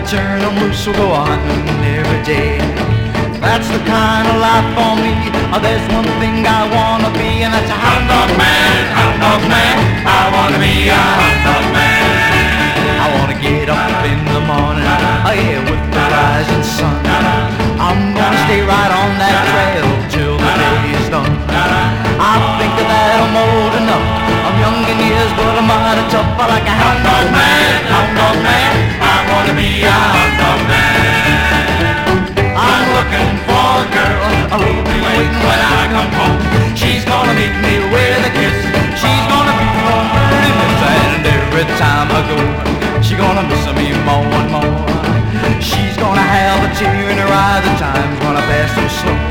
turn them loose, we'll go hunting every day. That's the kind of life for me. There's one thing I wanna be, and that's a hound dog man, hound dog man. I wanna be a hound dog man. I wanna get up in the morning, yeah, with the rising sun. I'm gonna stay right on that trail till the day is done. I think that I'm old enough, I'm young in years, but I'm mighty tough. I like a hound dog man, hound dog man. I wanna be a hound dog man. I'm looking for a girl who'll be waiting when I come home. She's gonna meet me with a kiss. She's gonna be more pretty miss. And every time I go, she's gonna miss me more and more. She's gonna have a tear in her eye the times when I pass so slow.